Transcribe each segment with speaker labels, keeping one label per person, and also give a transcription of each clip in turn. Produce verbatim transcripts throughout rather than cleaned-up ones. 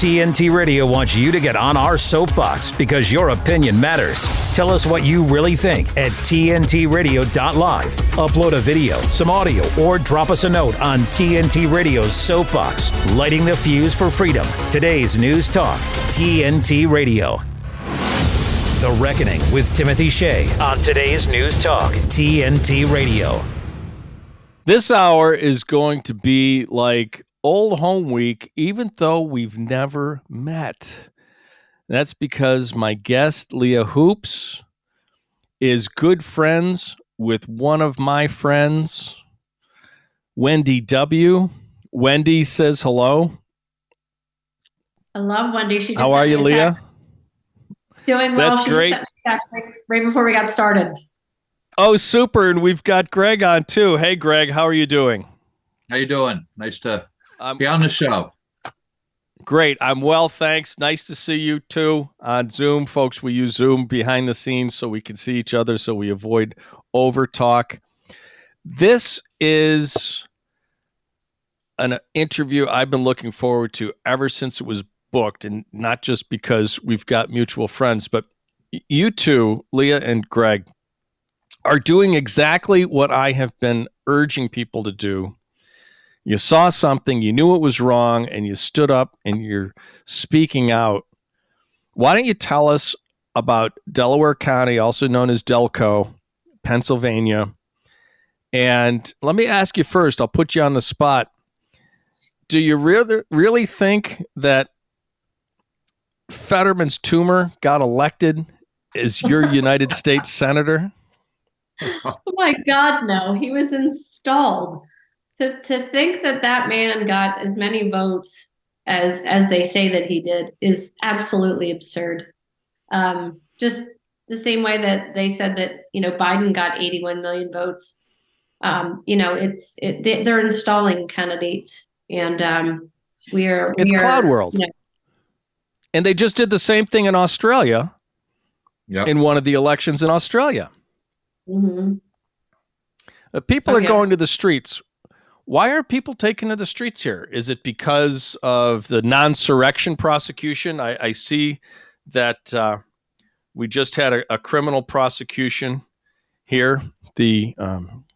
Speaker 1: T N T Radio wants you to get on our soapbox because your opinion matters. Tell us what you really think at T N T radio dot live. Upload a video, some audio, or drop us a note on T N T Radio's Soapbox. Lighting the fuse for freedom. Today's News Talk, T N T Radio. The Reckoning with Timothy Shea on today's News Talk, T N T Radio.
Speaker 2: This hour is going to be like old home week, even though we've never met. That's because my guest, Leah Hoops, is good friends with one of my friends, Wendy W. Wendy says hello.
Speaker 3: I love Wendy. She just
Speaker 2: How are you, Leah?
Speaker 3: Doing well.
Speaker 2: That's
Speaker 3: she
Speaker 2: great.
Speaker 3: Just sent me a text right, right before we got started.
Speaker 2: Oh, super. And we've got Greg on too. Hey, Greg, how are you doing?
Speaker 4: How you doing? Nice to
Speaker 2: um,
Speaker 4: be on the show.
Speaker 2: Great. I'm well, thanks. Nice to see you too on Zoom. Folks, we use Zoom behind the scenes so we can see each other, so we avoid over talk. This is an interview I've been looking forward to ever since it was booked, and not just because we've got mutual friends, but you two, Leah and Greg, are doing exactly what I have been urging people to do. You saw something, you knew it was wrong, and you stood up and you're speaking out. Why don't you tell us about Delaware County, also known as Delco, Pennsylvania? And let me ask you first, I'll put you on the spot. Do you really, really think that Fetterman's tumor got elected as your United States Senator?
Speaker 3: Oh my God, no. He was installed. To to think that that man got as many votes as as they say that he did is absolutely absurd. Um, just the same way that they said that, you know, Biden got eighty-one million votes. Um, you know, it's it, they, they're installing candidates, and um, we are.
Speaker 2: It's
Speaker 3: we are,
Speaker 2: Cloud World.
Speaker 3: You know,
Speaker 2: And they just did the same thing in Australia,
Speaker 4: Yep.
Speaker 2: in one of the elections in Australia.
Speaker 3: mm-hmm.
Speaker 2: Uh, people
Speaker 3: Oh,
Speaker 2: are
Speaker 3: yeah.
Speaker 2: going to the streets. Why are people taking to the streets here? Is it because of the non-surrection prosecution? I, I see that uh, we just had a, a criminal prosecution here. The um,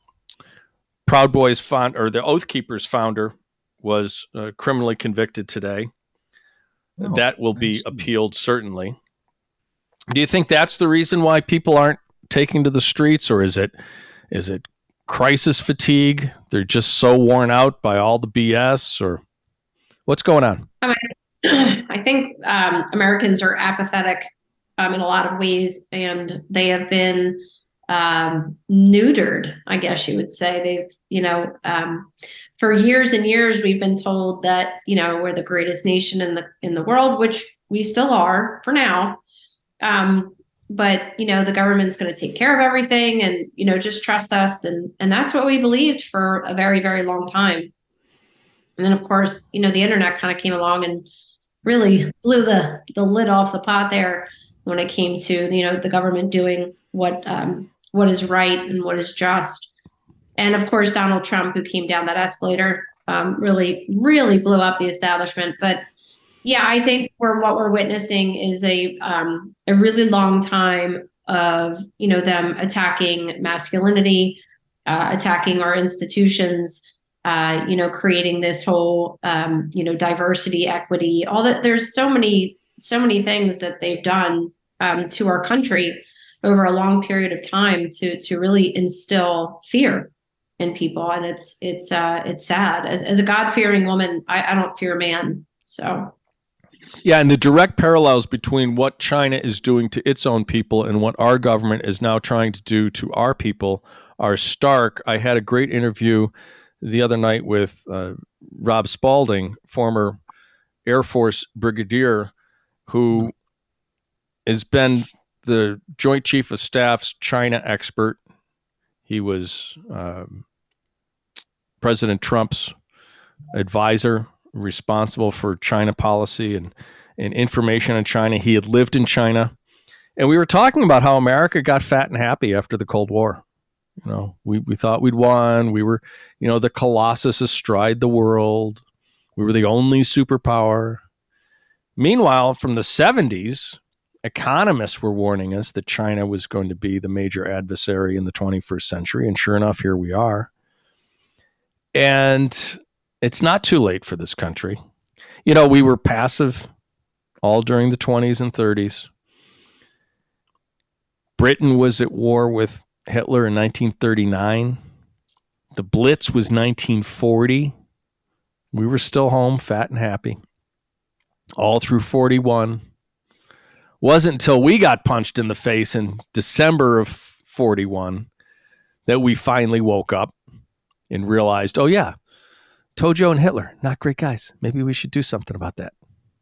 Speaker 2: Proud Boys founder, or the Oath Keepers founder, was uh, criminally convicted today.
Speaker 4: Oh,
Speaker 2: that will be
Speaker 4: nice.
Speaker 2: appealed, certainly. Do you think that's the reason why people aren't taking to the streets, or is it is it crisis fatigue? They're just so worn out by all the B S, or what's going on?
Speaker 3: I mean, I think um, Americans are apathetic um, in a lot of ways, and they have been um, neutered, I guess you would say. They've, you know, um, for years and years, we've been told that, you know, we're the greatest nation in the in the world, which we still are for now. Um, but, you know, the government's going to take care of everything, and, you know, just trust us. And, and that's what we believed for a very, very long time. And then, of course, you know, the internet kind of came along and really blew the, the lid off the pot there when it came to, you know, the government doing what um, what is right and what is just. And, of course, Donald Trump, who came down that escalator, um, really, really blew up the establishment. But yeah, I think we're, what we're witnessing is a um, a really long time of, you know, them attacking masculinity, uh, attacking our institutions, uh, you know, creating this whole, um, you know, diversity, equity, all that. There's so many, so many things that they've done um, to our country over a long period of time to to really instill fear in people. And it's it's uh, it's sad. As as a God-fearing woman, I, I don't fear man. So.
Speaker 2: Yeah, and the direct parallels between what China is doing to its own people and what our government is now trying to do to our people are stark. I had a great interview the other night with uh, Rob Spalding, former Air Force brigadier, who has been the Joint Chief of Staff's China expert. He was um, President Trump's advisor, responsible for China policy and, and information on China. He had lived in China. And we were talking about how America got fat and happy after the Cold War. You know, we, we thought we'd won. We were, you know, the Colossus astride the world. We were the only superpower. Meanwhile, from the seventies, economists were warning us that China was going to be the major adversary in the twenty-first century. And sure enough, here we are. And it's not too late for this country. You know, we were passive all during the twenties and thirties. Britain was at war with Hitler in nineteen thirty-nine. The Blitz was nineteen forty. We were still home, fat and happy, all through forty-one. Wasn't until we got punched in the face in December of forty-one that we finally woke up and realized, oh yeah, Tojo and Hitler, not great guys. Maybe we should do something about that.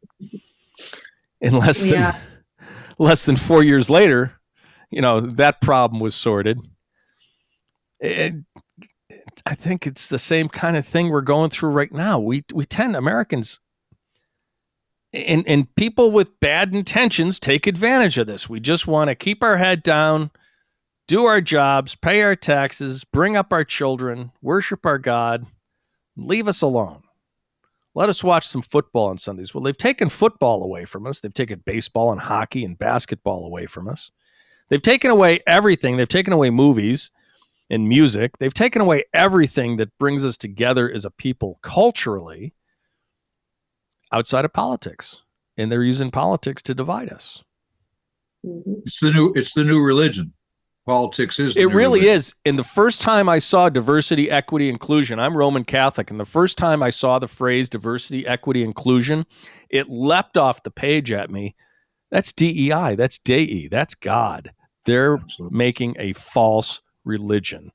Speaker 2: In less than yeah. less than four years later, you know, that problem was sorted. It, I think it's the same kind of thing we're going through right now. We we tend, Americans, and, and people with bad intentions take advantage of this. We just want to keep our head down, do our jobs, pay our taxes, bring up our children, worship our God, leave us alone. Let us watch some football on Sundays. Well, they've taken football away from us. They've taken baseball and hockey and basketball away from us. They've taken away everything. They've taken away movies and music. They've taken away everything that brings us together as a people culturally outside of politics. And they're using politics to divide us.
Speaker 4: It's the new, it's the new religion. Politics is. The
Speaker 2: it
Speaker 4: new
Speaker 2: really
Speaker 4: religion.
Speaker 2: is. And the first time I saw diversity, equity, inclusion, I'm Roman Catholic. And the first time I saw the phrase diversity, equity, inclusion, it leapt off the page at me. That's D E I. That's Dei. That's God. They're Absolutely. Making a false religion.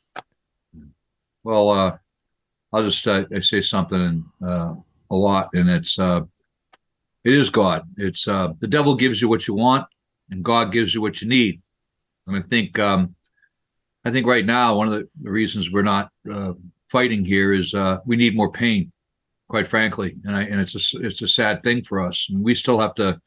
Speaker 4: Well, uh, I'll just uh, I say something uh, a lot, and it's uh, it is God. It's uh, the devil gives you what you want, and God gives you what you need. And I think um, I think right now one of the, the reasons we're not uh, fighting here is uh, we need more pain, quite frankly, and I, and it's a it's a sad thing for us, and we still have to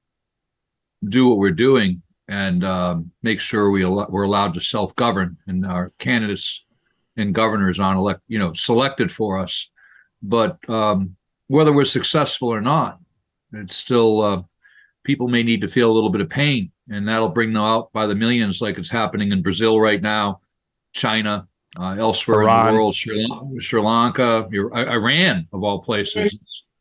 Speaker 4: do what we're doing and um, make sure we al- we're allowed to self-govern, and our candidates and governors on elect, you know, selected for us. But um, whether we're successful or not, it's still uh, people may need to feel a little bit of pain, and that'll bring them out by the millions, like it's happening in Brazil right now, China, uh, elsewhere Iran. in the world, Sri, Sri Lanka, Iran, of all places.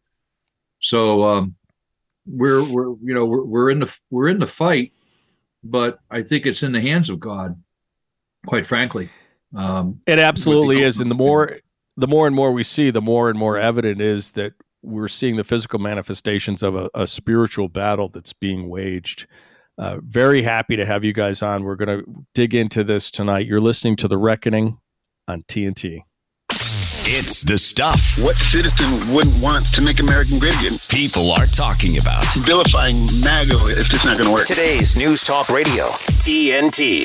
Speaker 4: So um, we're we're you know we're we're in the we're in the fight. But I think it's in the hands of God, quite frankly. Um,
Speaker 2: it absolutely is. And the more, the more and more we see, the more and more evident is that we're seeing the physical manifestations of a, a spiritual battle that's being waged. Uh, very happy to have you guys on. We're going to dig into this tonight. You're listening to The Reckoning on T N T.
Speaker 5: It's the stuff.
Speaker 6: What citizen wouldn't want to make American great again?
Speaker 5: People are talking about.
Speaker 6: Vilifying MAGA, it's just not going to work.
Speaker 1: Today's News Talk Radio, T N T.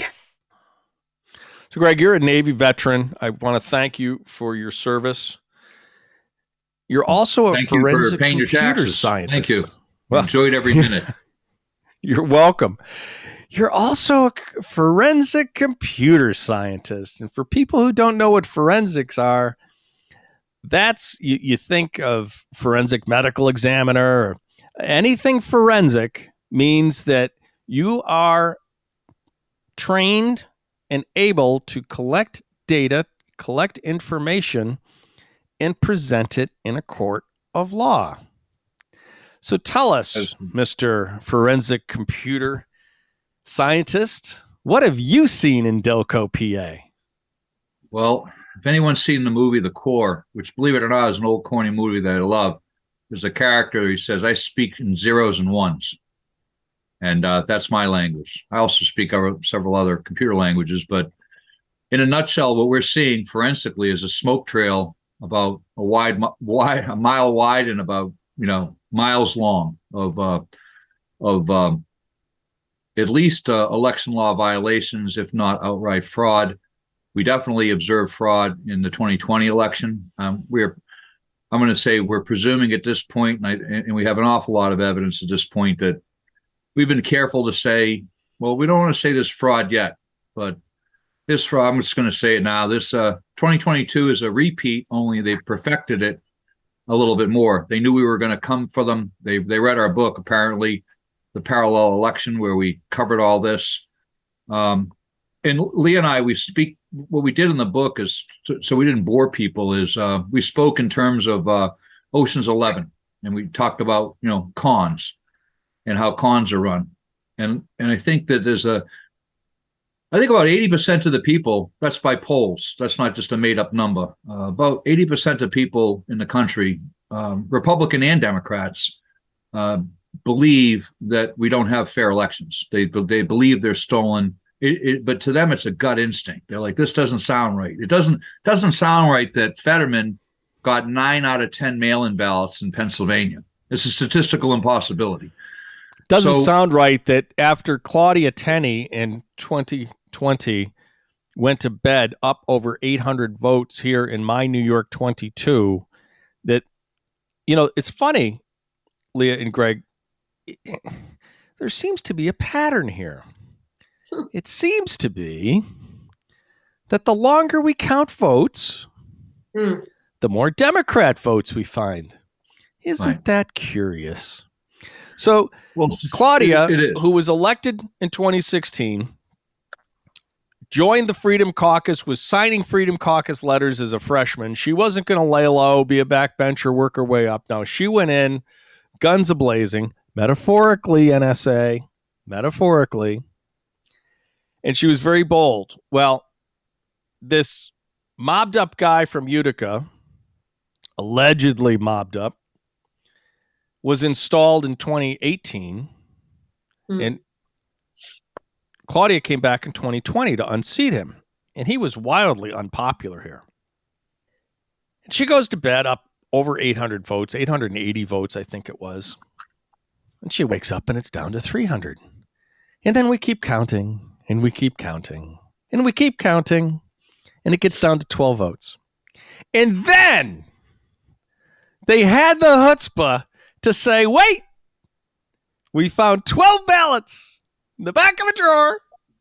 Speaker 2: So, Greg, you're a Navy veteran. I want to thank you for your service. You're also a
Speaker 4: thank
Speaker 2: forensic
Speaker 4: you for paying
Speaker 2: computer
Speaker 4: your taxes.
Speaker 2: scientist.
Speaker 4: Thank you.
Speaker 2: Well,
Speaker 4: enjoyed every minute.
Speaker 2: You're welcome. You're also a forensic computer scientist. And for people who don't know what forensics are, that's, you, you think of forensic medical examiner, or anything forensic means that you are trained and able to collect data, collect information, and present it in a court of law. So tell us, Mister Forensic Computer Scientist, what have you seen in Delco, P A?
Speaker 4: Well, if anyone's seen the movie The Core, which, believe it or not, is an old corny movie that I love, there's a character, he says, I speak in zeros and ones. And uh, that's my language. I also speak several other computer languages, but in a nutshell, what we're seeing forensically is a smoke trail about a wide, wide, a mile wide and about, you know, miles long of, uh, of um, at least uh, election law violations, if not outright fraud. We definitely observed fraud in the twenty twenty election. Um, we're, I'm going to say we're presuming at this point, and, I, and we have an awful lot of evidence at this point that we've been careful to say, well, we don't want to say this fraud yet, but this fraud, I'm just going to say it now. This uh, twenty twenty-two is a repeat, only they've perfected it a little bit more. They knew we were going to come for them. They they read our book, apparently, The Parallel Election, where we covered all this. Um, and Lee and I, we speak, what we did in the book is, so we didn't bore people, is uh, we spoke in terms of uh, Ocean's Eleven. And we talked about, you know, cons and how cons are run. And and I think that there's a, I think about eighty percent of the people, that's by polls, that's not just a made up number, uh, about eighty percent of people in the country, um, Republican and Democrats, uh, believe that we don't have fair elections. They they believe they're stolen. It, it, but to them, it's a gut instinct. They're like, this doesn't sound right. It doesn't doesn't sound right that Fetterman got nine out of ten mail-in ballots in Pennsylvania. It's a statistical impossibility.
Speaker 2: Doesn't
Speaker 4: So-
Speaker 2: sound right that after Claudia Tenney in twenty twenty went to bed up over eight hundred votes here in my New York twenty-two, that, you know, it's funny, Leah and Greg, there seems to be a pattern here. It seems to be that the longer we count votes,
Speaker 3: Hmm.
Speaker 2: the more Democrat votes we find. Isn't
Speaker 4: Right.
Speaker 2: that curious? So
Speaker 4: Well,
Speaker 2: Claudia,
Speaker 4: it- it is.
Speaker 2: who was elected in twenty sixteen, joined the Freedom Caucus, was signing Freedom Caucus letters as a freshman. She wasn't going to lay low, be a backbencher, work her way up. No, she went in, guns a-blazing, metaphorically, N S A, metaphorically, and she was very bold. Well, this mobbed-up guy from Utica, allegedly mobbed up, was installed in twenty eighteen,
Speaker 3: Hmm.
Speaker 2: and Claudia came back in twenty twenty to unseat him, and he was wildly unpopular here. And she goes to bed up over eight hundred votes, eight hundred eighty votes, I think it was. And she wakes up and it's down to three hundred. And then we keep counting, and we keep counting, and we keep counting, and it gets down to twelve votes. And then they had the chutzpah to say, wait, we found twelve ballots in the back of a drawer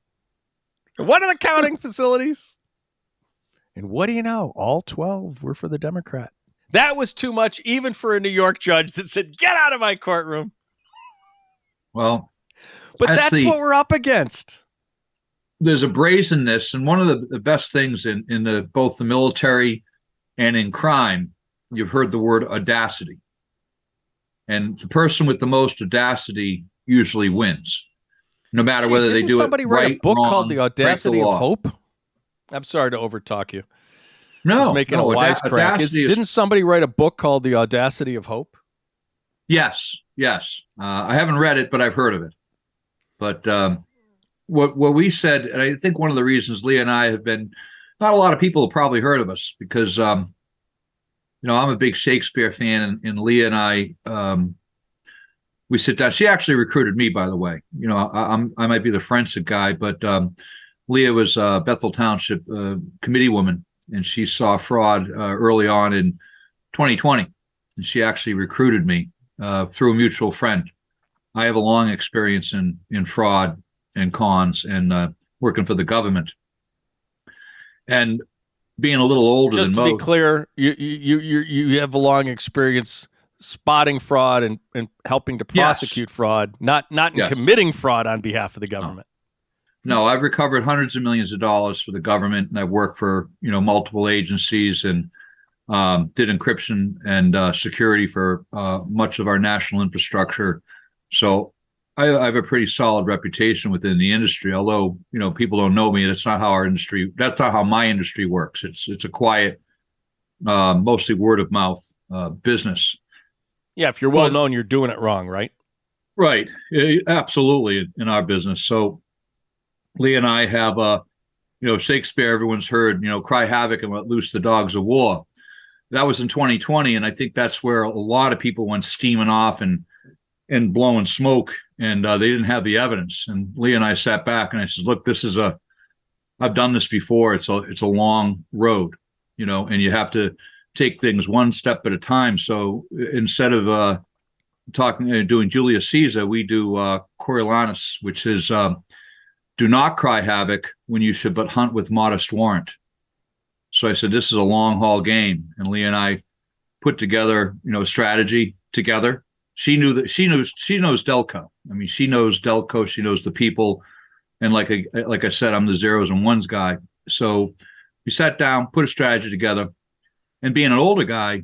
Speaker 2: in one of the counting facilities. And what do you know? All twelve were for the Democrat. That was too much, even for a New York judge that said, get out of my courtroom.
Speaker 4: Well,
Speaker 2: But
Speaker 4: That's
Speaker 2: that's
Speaker 4: the-
Speaker 2: what we're up against.
Speaker 4: there's a brazenness, and one of the, the best things in, in the both the military and in crime, you've heard the word audacity. And the person with the most audacity usually wins, no matter
Speaker 2: Gee,
Speaker 4: whether they
Speaker 2: didn't
Speaker 4: do
Speaker 2: somebody
Speaker 4: it
Speaker 2: write
Speaker 4: right,
Speaker 2: a book
Speaker 4: wrong,
Speaker 2: called The
Speaker 4: break
Speaker 2: Audacity
Speaker 4: law.
Speaker 2: of Hope? I'm sorry to overtalk you.
Speaker 4: No,
Speaker 2: Just making
Speaker 4: no,
Speaker 2: a
Speaker 4: auda-
Speaker 2: wisecrack. Is,
Speaker 4: audacity is-
Speaker 2: didn't somebody write a book called The Audacity of Hope?
Speaker 4: Yes, yes. Uh, I haven't read it, but I've heard of it. But um, what what we said, and I think one of the reasons Leah and I have been, not a lot of people have probably heard of us because, um, you know, I'm a big Shakespeare fan, and, and Leah and I, um, we sit down. She actually recruited me, by the way. You know, I, I'm I might be the forensic guy, but um, Leah was a Bethel Township uh, committee woman, and she saw fraud uh, early on in twenty twenty, and she actually recruited me uh, through a mutual friend. I have a long experience in in fraud and cons and uh, working for the government, and being a little older
Speaker 2: Just
Speaker 4: than
Speaker 2: to
Speaker 4: most.
Speaker 2: be clear, you you you you have a long experience spotting fraud and, and helping to
Speaker 4: Yes.
Speaker 2: prosecute fraud, not not in
Speaker 4: Yeah.
Speaker 2: committing fraud on behalf of the government.
Speaker 4: No, I've recovered hundreds of millions of dollars for the government, and I've worked for you know multiple agencies and um, did encryption and uh, security for uh, much of our national infrastructure. So I, I have a pretty solid reputation within the industry. Although you know people don't know me, that's not how our industry. That's not how my industry works. It's it's a quiet, uh, mostly word of mouth uh, business.
Speaker 2: Yeah, if you're well
Speaker 4: Well-
Speaker 2: known, you're doing it wrong, right?
Speaker 4: Right. Eh, Absolutely in our business. So Lee and I have uh you know, Shakespeare, everyone's heard, you know, cry havoc and let loose the dogs of war. That was in twenty twenty. And I think that's where a lot of people went steaming off and and blowing smoke, and uh, they didn't have the evidence. And Lee and I sat back and I said, look, this is a, I've done this before. It's a, it's a long road, you know, and you have to take things one step at a time. So instead of uh, talking, uh, doing Julius Caesar, we do uh, Coriolanus, which is um, do not cry havoc when you should but hunt with modest warrant. So I said, this is a long haul game. And Lee and I put together, you know, a strategy together. She knew that she knows she knows Delco. I mean, she knows Delco. She knows the people, and like I, like I said, I'm the zeros and ones guy. So we sat down, put a strategy together, and being an older guy,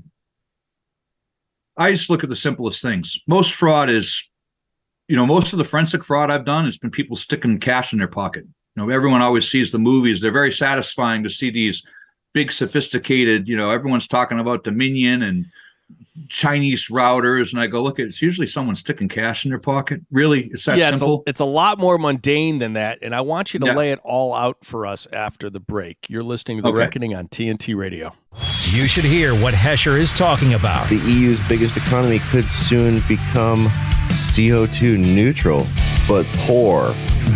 Speaker 4: I just look at the simplest things. Most fraud is, you know, most of the forensic fraud I've done has been people sticking cash in their pocket. You know, everyone always sees the movies. They're very satisfying to see these big, sophisticated, you know, everyone's talking about Dominion and Chinese routers. And I go, look, it's usually someone sticking cash in their pocket. Really? It's that
Speaker 2: yeah,
Speaker 4: simple?
Speaker 2: It's a, it's a lot more mundane than that. And I want you to
Speaker 4: Yeah.
Speaker 2: lay it all out for us after the break. You're listening to The
Speaker 4: Okay.
Speaker 2: Reckoning on T N T Radio.
Speaker 1: You should hear what Hesher is talking about.
Speaker 7: The E U's biggest economy could soon become C O two neutral, but poor.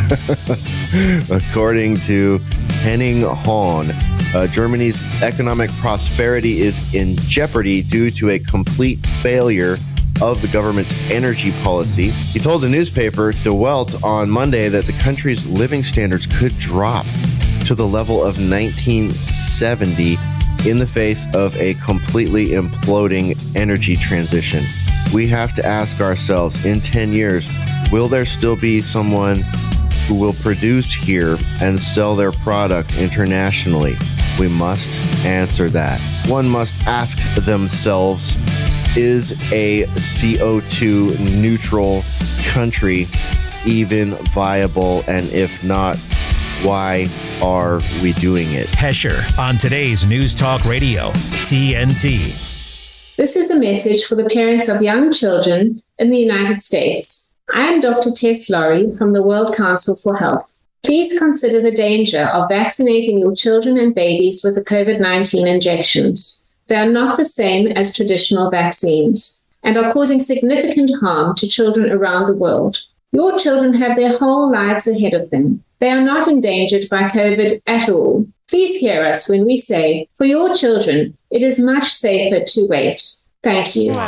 Speaker 7: According to Henning Hahn, uh, Germany's economic prosperity is in jeopardy due to a complete failure of the government's energy policy. He told the newspaper De Welt on Monday that the country's living standards could drop to the level of nineteen seventy in the face of a completely imploding energy transition. We have to ask ourselves, in ten years, will there still be someone who will produce here and sell their product internationally? We must answer that. One must ask themselves, is a C O two neutral country even viable? And if not, why are we doing it?
Speaker 1: Hesher on today's News Talk Radio, T N T.
Speaker 8: This is a message for the parents of young children in the United States. I am Doctor Tess Laurie from the World Council for Health. Please consider the danger of vaccinating your children and babies with the COVID nineteen injections. They are not the same as traditional vaccines and are causing significant harm to children around the world. Your children have their whole lives ahead of them. They are not endangered by COVID at all. Please hear us when we say, for your children, it is much safer to wait. Thank you.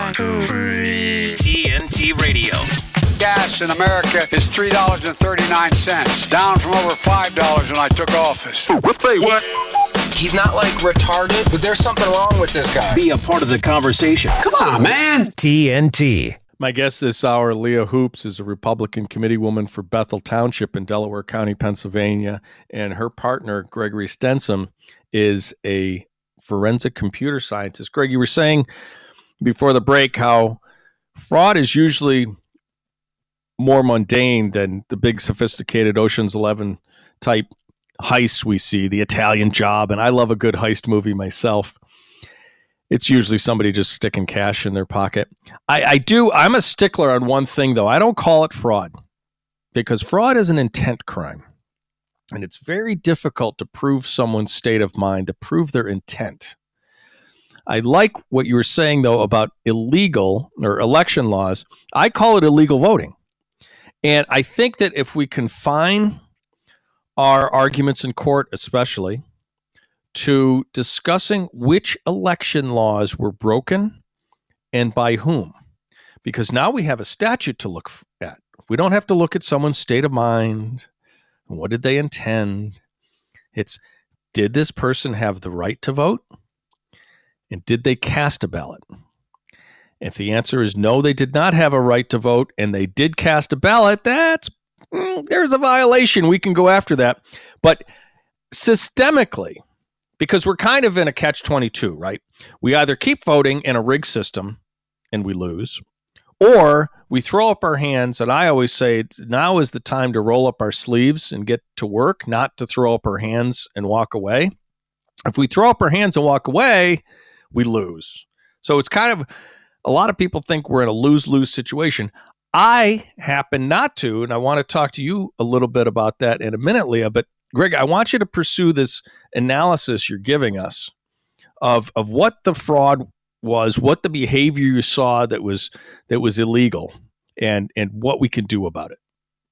Speaker 1: T N T Radio.
Speaker 9: Gas in America is three dollars and thirty-nine cents, down from over five dollars when I took office.
Speaker 6: Wait, what?
Speaker 10: He's not like retarded, but there's something wrong with this guy.
Speaker 1: Be a part of the conversation.
Speaker 9: Come on, man.
Speaker 1: T N T.
Speaker 2: My guest this hour, Leah Hoops, is a Republican committee woman for Bethel Township in Delaware County, Pennsylvania. And her partner, Gregory Stenson, is a forensic computer scientist. Greg, you were saying before the break how fraud is usually more mundane than the big sophisticated Ocean's Eleven type heists we see, the Italian Job. And I love a good heist movie myself. It's usually somebody just sticking cash in their pocket. I, I do. I'm a stickler on one thing, though. I don't call it fraud because fraud is an intent crime. And it's very difficult to prove someone's state of mind, to prove their intent. I like what you were saying, though, about illegal or election laws. I call it illegal voting. And I think that if we confine our arguments in court, especially, to discussing which election laws were broken and by whom, because now we have a statute to look at. We don't have to look at someone's state of mind. What did they intend? It's, did this person have the right to vote? And did they cast a ballot? If the answer is no, they did not have a right to vote, and they did cast a ballot, that's, mm, there's a violation. We can go after that. But systemically, because we're kind of in a catch twenty-two, right? We either keep voting in a rigged system and we lose, or we throw up our hands. And I always say now is the time to roll up our sleeves and get to work, not to throw up our hands and walk away. If we throw up our hands and walk away, we lose. So it's kind of, a lot of people think we're in a lose-lose situation. I happen not to, and I want to talk to you a little bit about that in a minute, Leah. But Greg, I want you to pursue this analysis you're giving us of of what the fraud was, what the behavior you saw that was that was illegal, and and what we can do about it.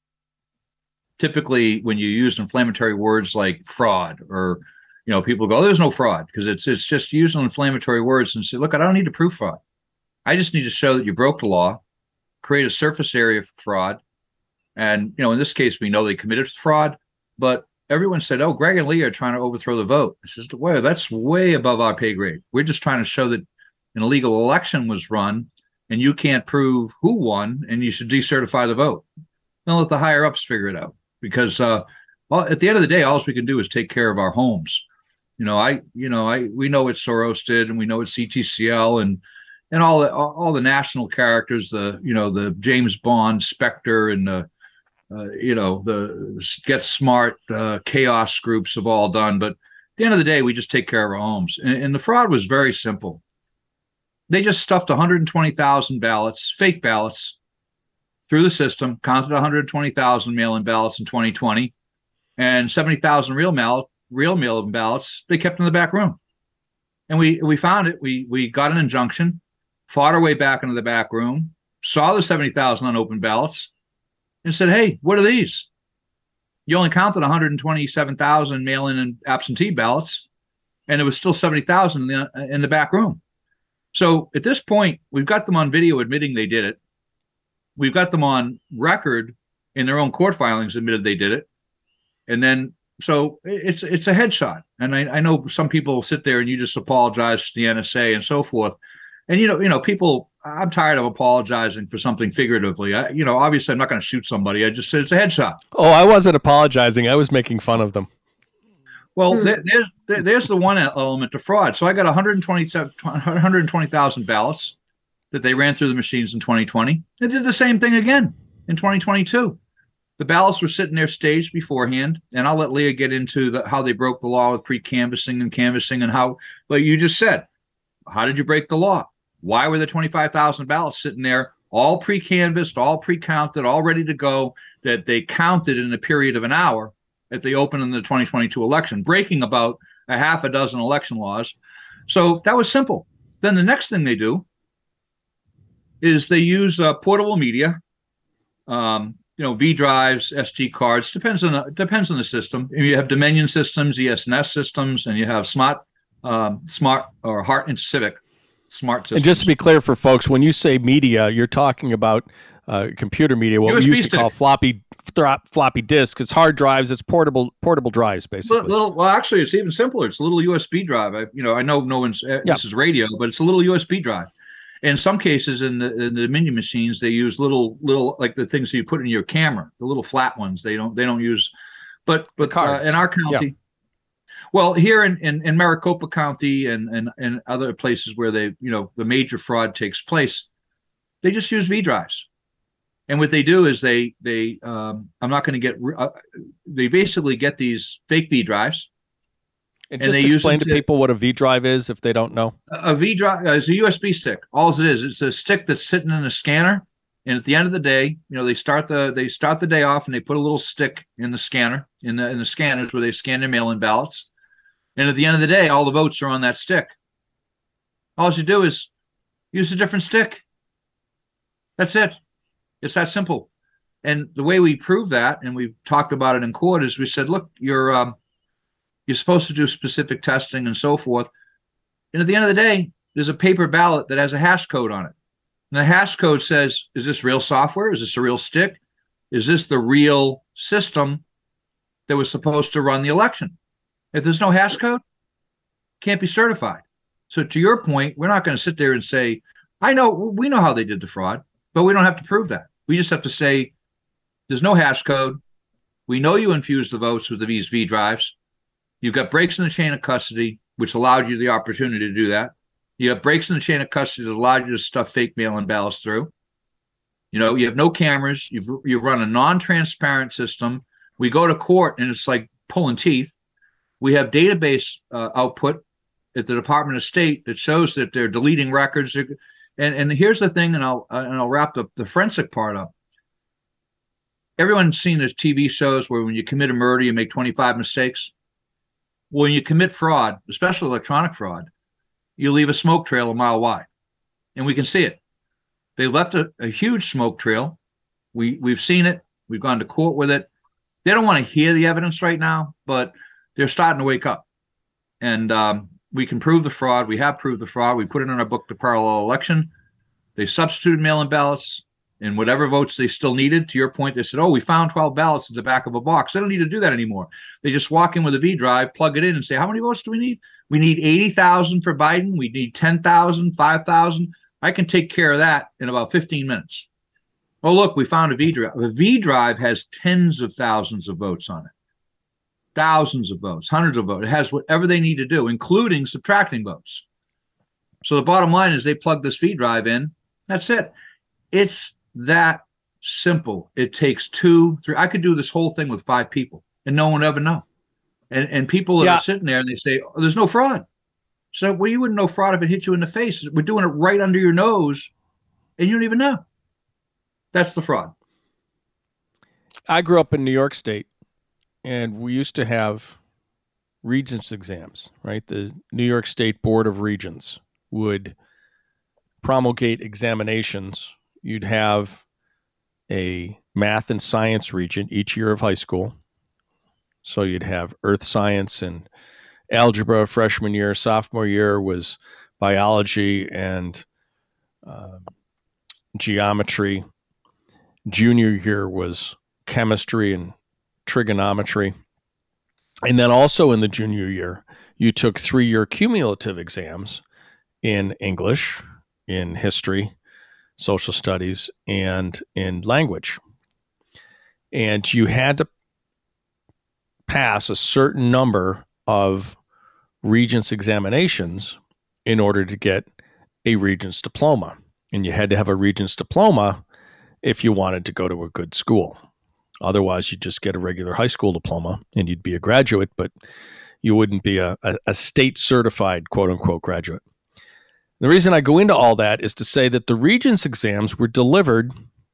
Speaker 4: Typically, when you use inflammatory words like fraud, or you know, people go, oh, "There's no fraud," because it's it's just using inflammatory words and say, "Look, I don't need to prove fraud. I just need to show that you broke the law, create a surface area for fraud, and you know, in this case, we know they committed fraud, but." Everyone said, oh, Greg and Leah are trying to overthrow the vote. I said, well, that's way above our pay grade. We're just trying to show that an illegal election was run and you can't prove who won, and you should decertify the vote. Don't let the higher ups figure it out, because uh, well, at the end of the day, all we can do is take care of our homes. You know, I, you know, I, we know what Soros did, and we know what C T C L and, and all the, all the national characters, the, you know, the James Bond, Spectre, and the, uh, you know, the Get Smart, uh, chaos groups have all done. But at the end of the day, we just take care of our homes. And, and the fraud was very simple. They just stuffed one hundred twenty thousand ballots, fake ballots, through the system, counted one hundred twenty thousand mail-in ballots in twenty twenty, and seventy thousand real mail real mail-in ballots they kept in the back room. And we we found it. We we got an injunction, fought our way back into the back room, saw the seventy thousand unopened ballots, and said, "Hey, what are these? You only counted one hundred twenty-seven thousand mail-in and absentee ballots, and there was still seventy thousand in the, in the back room." So at this point, we've got them on video admitting they did it. We've got them on record in their own court filings admitted they did it. And then, so it's it's a headshot. And I, I know some people sit there and you just apologize to the N S A and so forth. And, you know, you know, people, I'm tired of apologizing for something figuratively. I, you know, obviously I'm not going to shoot somebody. I just said it's a headshot.
Speaker 2: Oh, I wasn't apologizing. I was making fun of them.
Speaker 4: Well, hmm. there, there's there, there's the one element to fraud. So I got one hundred twenty thousand ballots that they ran through the machines in twenty twenty. They did the same thing again in twenty twenty-two. The ballots were sitting there staged beforehand, and I'll let Leah get into the, how they broke the law with pre-canvassing and canvassing and how, like you just said, how did you break the law? Why were there twenty-five thousand ballots sitting there, all pre-canvassed, all pre-counted, all ready to go, that they counted in a period of an hour at the open in the twenty twenty-two election, breaking about a half a dozen election laws? So that was simple. Then the next thing they do is they use uh, portable media, um, you know, V drives, S D cards. Depends on the depends on the system. You have Dominion systems, E S N S systems, and you have smart, um, smart or Hart and Civic smart systems.
Speaker 2: And just to be clear for folks, when you say media, you're talking about uh, computer media, what U S B we used to stick. call floppy floppy disks. It's hard drives. It's portable portable drives, basically.
Speaker 4: Little, little, well, actually, it's even simpler. It's a little U S B drive. I, you know, I know no one's uh, yep. this is radio, but it's a little U S B drive. In some cases, in the, in the Dominion machines, they use little, little like the things that you put in your camera, the little flat ones. They don't, they don't use, but but uh, in our county, yeah. well, here in, in, in Maricopa County and, and and other places where they, you know, the major fraud takes place, they just use V drives. And what they do is they they um, I'm not going to get, uh, they basically get these fake V drives.
Speaker 2: And, and just they explain to, to people what a V drive is if they don't know.
Speaker 4: A, a V drive is a U S B stick. All it is, it's a stick that's sitting in a scanner. And at the end of the day, you know, they start the they start the day off and they put a little stick in the scanner, in the in the scanners where they scan their mail-in ballots. And at the end of the day, all the votes are on that stick. All you do is use a different stick. That's it. It's that simple. And the way we prove that, and we've talked about it in court, is we said, look, you're um, you're supposed to do specific testing and so forth. And at the end of the day, there's a paper ballot that has a hash code on it. And the hash code says, is this real software? Is this a real stick? Is this the real system that was supposed to run the election? If there's no hash code, it can't be certified. So to your point, we're not going to sit there and say, I know, we know how they did the fraud, but we don't have to prove that. We just have to say, there's no hash code. We know you infused the votes with these V drives. You've got breaks in the chain of custody, which allowed you the opportunity to do that. You have breaks in the chain of custody that allowed you to stuff fake mail-in ballots through. You know, you have no cameras. You've you run a non-transparent system. We go to court, and it's like pulling teeth. We have database uh, output at the Department of State that shows that they're deleting records. And and here's the thing, and I'll uh, and I'll wrap the, the forensic part up. Everyone's seen those T V shows where when you commit a murder, you make twenty-five mistakes. When you commit fraud, especially electronic fraud, you leave a smoke trail a mile wide, and we can see it. They left a, a huge smoke trail. We, we've seen it. We've gone to court with it. They don't want to hear the evidence right now, but they're starting to wake up. And um, we can prove the fraud. We have proved the fraud. We put it in our book, The Parallel Election. They substituted mail-in ballots. and whatever votes they still needed, to your point, they said, oh, we found twelve ballots at the back of a box. They don't need to do that anymore. They just walk in with a V drive, plug it in, and say, how many votes do we need? We need eighty thousand for Biden. We need ten thousand, five thousand. I can take care of that in about fifteen minutes. Oh, look, we found a V drive. The V drive has tens of thousands of votes on it. Thousands of votes, hundreds of votes. It has whatever they need to do, including subtracting votes. So the bottom line is they plug this V drive in. That's it. It's that simple. It takes two, three. I could do this whole thing with five people, and no one would ever know. And and people that
Speaker 2: Yeah.
Speaker 4: are sitting there and they say, oh, there's no fraud. So, well, you wouldn't know fraud if it hit you in the face. We're doing it right under your nose, and you don't even know. That's the fraud.
Speaker 2: I grew up in New York State, and we used to have Regents exams, right? The New York State Board of Regents would promulgate examinations. You'd have a math and science regent each year of high school. So you'd have earth science and algebra freshman year. Sophomore year was biology and uh, geometry. Junior year was chemistry and trigonometry. And then also in the junior year, you took three-year cumulative exams in English, in history, social studies, and in language. And you had to pass a certain number of Regents examinations in order to get a Regents diploma. And you had to have a Regents diploma if you wanted to go to a good school. Otherwise, you'd just get a regular high school diploma and you'd be a graduate, but you wouldn't be a, a, a state certified, quote unquote, graduate. The reason I go into all that is to say that the Regents exams were delivered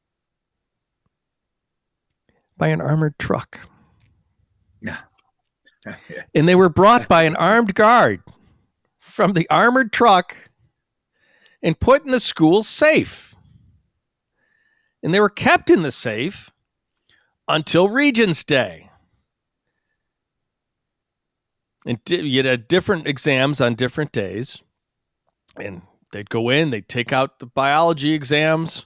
Speaker 2: by an armored truck.
Speaker 4: Yeah.
Speaker 2: And they were brought by an armed guard from the armored truck and put in the school's safe. And they were kept in the safe until Regents Day. And you had different exams on different days. And they'd go in, they'd take out the biology exams,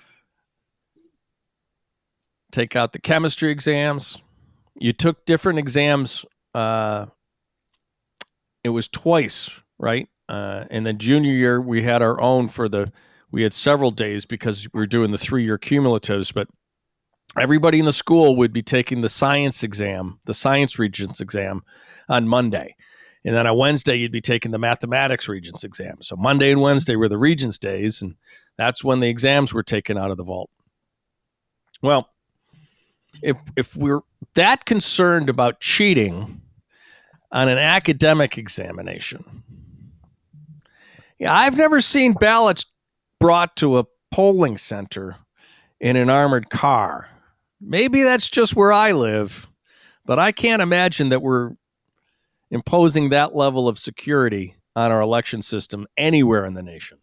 Speaker 2: take out the chemistry exams. You took different exams. Uh, it was twice, right? Uh, and then junior year, we had our own for the, we had several days because we were doing the three-year cumulatives, but everybody in the school would be taking the science exam, the science Regents exam on Monday. And then on Wednesday, you'd be taking the mathematics Regents exam. So Monday and Wednesday were the Regents days, and that's when the exams were taken out of the vault. Well, if if we're that concerned about cheating on an academic examination, yeah, I've never seen ballots brought to a polling center in an armored car. Maybe that's just where I live, but I can't imagine that we're imposing that level of security on our election system anywhere in the nation.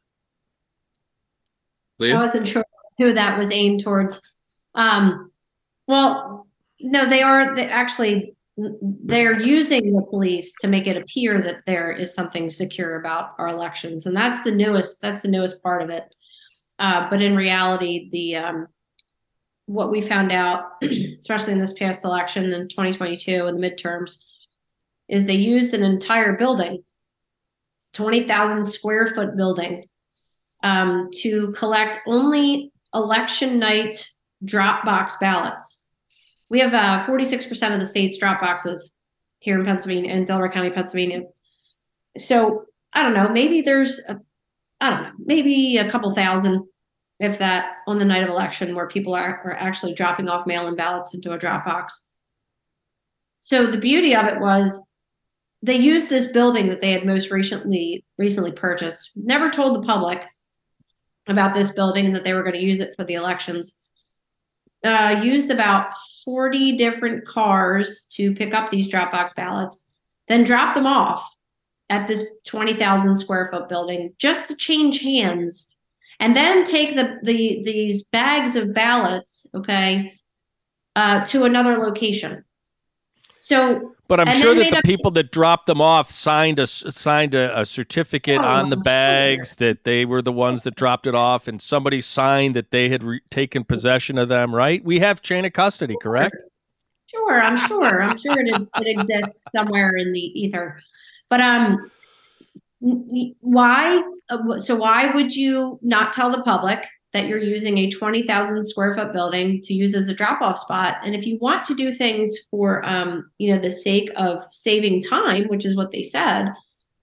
Speaker 3: I wasn't sure who that was aimed towards. Um, well, no, they are they actually they're using the police to make it appear that there is something secure about our elections, and that's the newest that's the newest part of it. Uh, but in reality, the um, what we found out, especially in this past election in twenty twenty-two and the midterms, is they used an entire building, twenty thousand square foot building, um, to collect only election night drop box ballots. We have uh, forty-six percent of the state's drop boxes here in Pennsylvania, in Delaware County, Pennsylvania. So I don't know, maybe there's, a, I don't know, maybe a couple thousand, if that, on the night of election where people are, are actually dropping off mail-in ballots into a drop box. So the beauty of it was they used this building that they had most recently recently purchased, never told the public about this building and that they were going to use it for the elections. Uh, used about forty different cars to pick up these Dropbox ballots, then drop them off at this twenty thousand square foot building just to change hands, and then take the, the these bags of ballots, okay, uh, to another location. So,
Speaker 2: but I'm
Speaker 3: and
Speaker 2: sure
Speaker 3: then
Speaker 2: that
Speaker 3: made
Speaker 2: the
Speaker 3: up-
Speaker 2: people that dropped them off signed a signed a, a certificate
Speaker 3: Oh,
Speaker 2: on the
Speaker 3: I'm
Speaker 2: bags
Speaker 3: sure.
Speaker 2: that they were the ones that dropped it off, and somebody signed that they had re- taken possession of them. Right? We have chain of custody, correct?
Speaker 3: Sure, I'm sure. I'm sure it, it exists somewhere in the ether. But um, why? So why would you not tell the public that you're using a twenty thousand square foot building to use as a drop-off spot? And if you want to do things for, um, you know, the sake of saving time, which is what they said,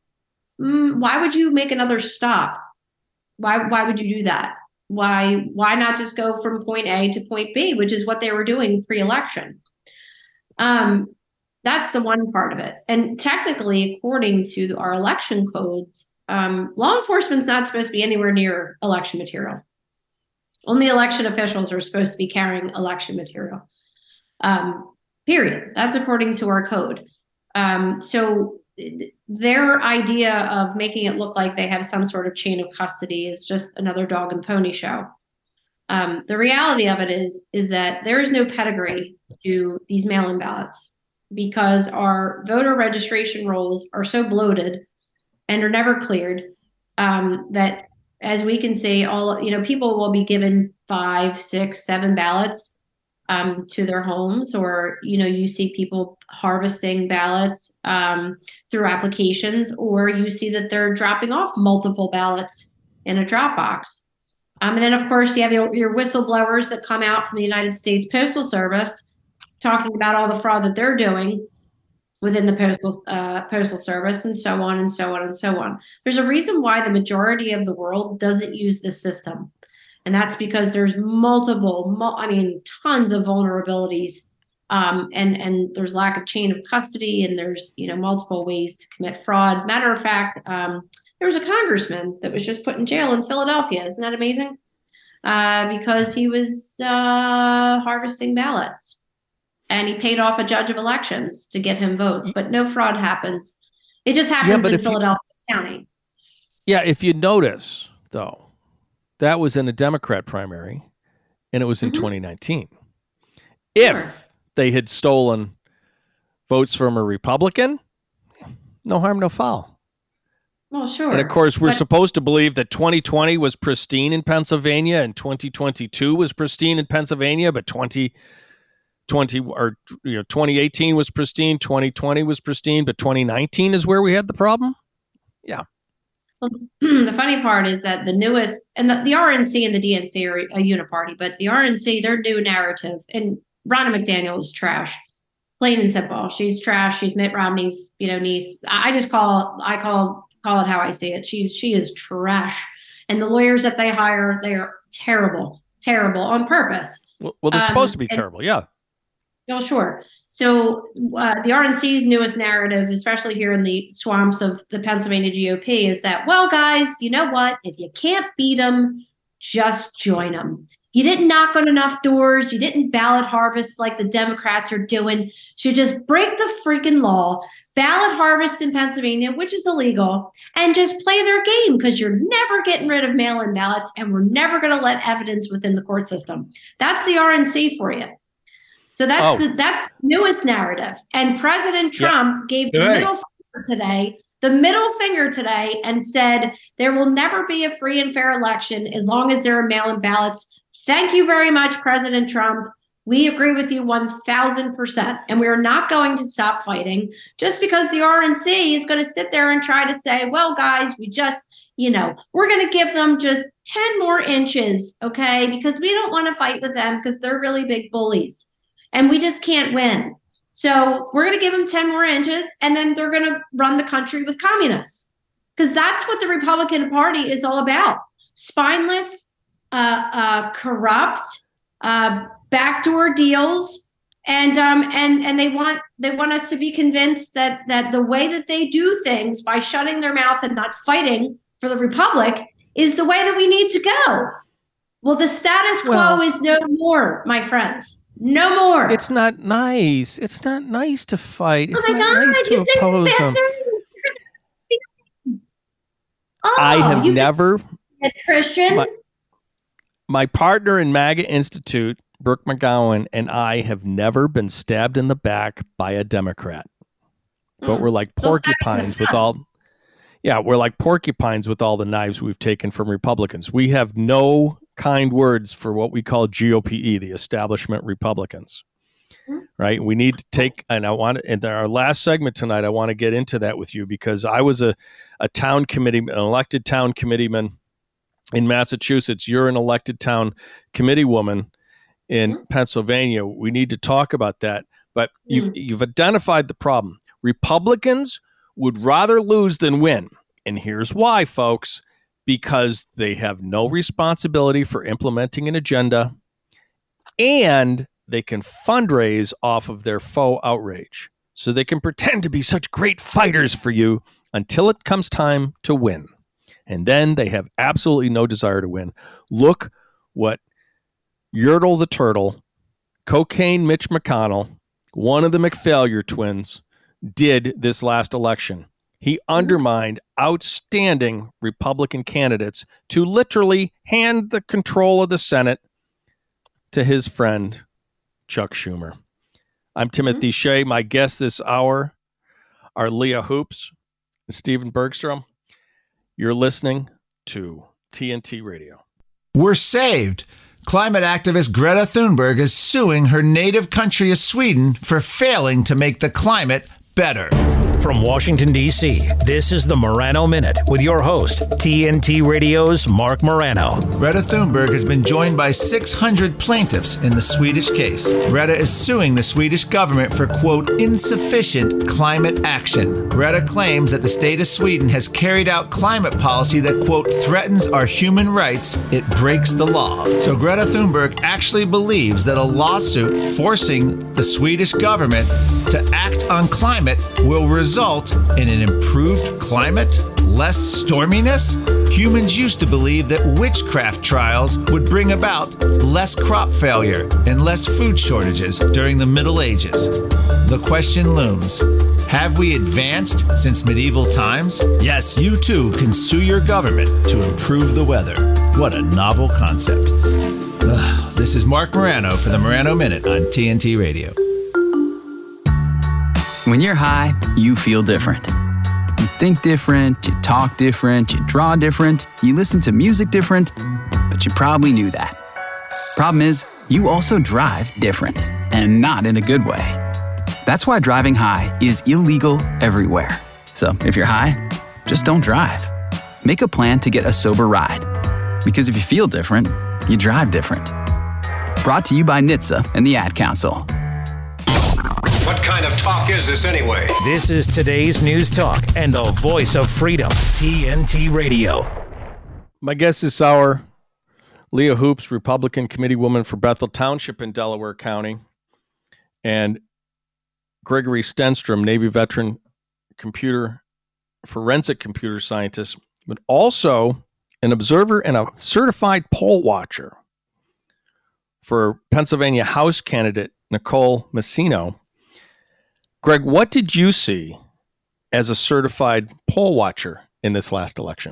Speaker 3: mm, why would you make another stop? Why? Why would you do that? Why? Why not just go from point A to point B, which is what they were doing pre-election? Um, that's the one part of it. And technically, according to our election codes, um, law enforcement's not supposed to be anywhere near election material. Only election officials are supposed to be carrying election material. Um, period. That's according to our code. Um, so their idea of making it look like they have some sort of chain of custody is just another dog and pony show. Um, the reality of it is, is that there is no pedigree to these mail-in ballots because our voter registration rolls are so bloated and are never cleared um, that, as we can see, all you know, people will be given five, six, seven ballots um, to their homes, or you know, you see people harvesting ballots um, through applications, or you see that they're dropping off multiple ballots in a drop box. Um, and then, of course, you have your, your whistleblowers that come out from the United States Postal Service talking about all the fraud that they're doing within the postal uh, postal service, and so on and so on and so on. There's a reason why the majority of the world doesn't use this system, and that's because there's multiple, mul- I mean, tons of vulnerabilities, um, and and there's lack of chain of custody, and there's you know multiple ways to commit fraud. Matter of fact, um, there was a congressman that was just put in jail in Philadelphia. Isn't that amazing? Uh, because he was uh, harvesting ballots. And he paid off a judge of elections to get him votes, but no fraud happens. It just happens
Speaker 2: Yeah,
Speaker 3: in
Speaker 2: if you-
Speaker 3: Philadelphia County.
Speaker 2: Yeah, if you notice, though, that was in a Democrat primary, and it was in
Speaker 3: Mhm.
Speaker 2: twenty nineteen. If
Speaker 3: Sure.
Speaker 2: they had stolen votes from a Republican, no harm, no foul.
Speaker 3: Well, sure.
Speaker 2: And of course, we're
Speaker 3: But-
Speaker 2: supposed to believe that twenty twenty was pristine in Pennsylvania and twenty twenty-two was pristine in Pennsylvania, but twenty twenty or you know twenty eighteen was pristine, twenty twenty was pristine, but twenty nineteen is where we had the problem. Yeah.
Speaker 3: Well, the funny part is that the newest, and the, the R N C and the D N C are a uniparty, but the R N C, their new narrative, and Ronna McDaniel is trash, plain and simple. She's trash. She's Mitt Romney's, you know, niece. I I just call, I call, call it how I see it. She's, she is trash. And the lawyers that they hire, they are terrible, terrible on purpose.
Speaker 2: Well, well they're
Speaker 3: Um,
Speaker 2: supposed to be
Speaker 3: and-
Speaker 2: terrible. Yeah.
Speaker 3: Oh, sure. So uh, the R N C's newest narrative, especially here in the swamps of the Pennsylvania G O P, is that, well, guys, you know what? If you can't beat them, just join them. You didn't knock on enough doors. You didn't ballot harvest like the Democrats are doing. So just break the freaking law, ballot harvest in Pennsylvania, which is illegal, and just play their game, because you're never getting rid of mail-in ballots, and we're never going to let evidence within the court system. That's the R N C for you. So that's
Speaker 2: Oh.
Speaker 3: the that's the newest narrative. And President
Speaker 2: Yeah.
Speaker 3: Trump gave the
Speaker 4: Right.
Speaker 3: middle finger today, the middle finger today, and said there will never be a free and fair election as long as there are mail-in ballots. Thank you very much, President Trump. We agree with you one thousand percent. And we are not going to stop fighting just because the R N C is going to sit there and try to say, well, guys, we just, you know, we're going to give them just ten more inches, okay? Because we don't want to fight with them because they're really big bullies. And we just can't win. So we're going to give them ten more inches, and then they're going to run the country with communists. Because that's what the Republican Party is all about. Spineless, uh, uh, corrupt, uh, backdoor deals. And um, and and they want they want us to be convinced that that the way that they do things, by shutting their mouth and not fighting for the Republic, is the way that we need to go. Well, the status quo
Speaker 2: Well-
Speaker 3: is no more, my friends. No more.
Speaker 2: It's not nice. It's not nice to fight. It's
Speaker 3: oh my
Speaker 2: not
Speaker 3: God,
Speaker 2: nice to
Speaker 3: you think
Speaker 2: oppose
Speaker 3: bad
Speaker 2: them.
Speaker 3: things. Oh,
Speaker 2: I have
Speaker 3: you
Speaker 2: never.
Speaker 3: think that Christian.
Speaker 2: My, my partner in MAGA Institute Brooke McGowan and I have never been stabbed in the back by a Democrat. But we're like porcupines with all, yeah, we're like porcupines with all the knives we've taken from Republicans. We have no kind words for what we call G O P E, the establishment Republicans, right? We need to take, and I want to, in our last segment tonight, I want to get into that with you because I was a, a town committee, an elected town committeeman in Massachusetts. You're an elected town committee woman in Pennsylvania. We need to talk about that, but you've, you've identified the problem. Republicans would rather lose than win. And here's why, folks, because they have no responsibility for implementing an agenda and they can fundraise off of their faux outrage. So they can pretend to be such great fighters for you until it comes time to win. And then they have absolutely no desire to win. Look what Yertle the Turtle, Cocaine Mitch McConnell, one of the McFailure twins, did this last election. He undermined outstanding Republican candidates to literally hand the control of the Senate to his friend, Chuck Schumer. I'm Timothy Shea. My guests this hour are Leah Hoops and Stephen Bergstrom. You're listening to T N T Radio.
Speaker 11: We're saved. Climate activist Greta Thunberg is suing her native country of Sweden for failing to make the climate better.
Speaker 1: From Washington, D C, this is the Morano Minute with your host, T N T Radio's Mark Morano.
Speaker 11: Greta Thunberg has been joined by six hundred plaintiffs in the Swedish case. Greta is suing the Swedish government for, quote, insufficient climate action. Greta claims that the state of Sweden has carried out climate policy that, quote, threatens our human rights. It breaks the law. So Greta Thunberg actually believes that a lawsuit forcing the Swedish government to act on climate will result in an improved climate, less storminess. Humans used to believe that witchcraft trials would bring about less crop failure and less food shortages during the Middle Ages. The question looms, have we advanced since medieval times? Yes, you too can sue your government to improve the weather. What a novel concept. Ugh, this is Mark Morano for the Morano Minute on T N T Radio.
Speaker 12: When you're high, you feel different. You think different, you talk different, you draw different, you listen to music different, but you probably knew that. Problem is, you also drive different, and not in a good way. That's why driving high is illegal everywhere. So if you're high, just don't drive. Make a plan to get a sober ride. Because if you feel different, you drive different. Brought to you by N H T S A and the Ad Council.
Speaker 13: What kind of talk is this anyway?
Speaker 1: This is today's news talk and the voice of freedom, T N T Radio.
Speaker 2: My guest this hour, Leah Hoops, Republican committee woman for Bethel Township in Delaware County, and Gregory Stenstrom, Navy veteran, computer, forensic computer scientist, but also an observer and a certified poll watcher for Pennsylvania House candidate Nicole Massino. Greg, what did you see as a certified poll watcher in this last election?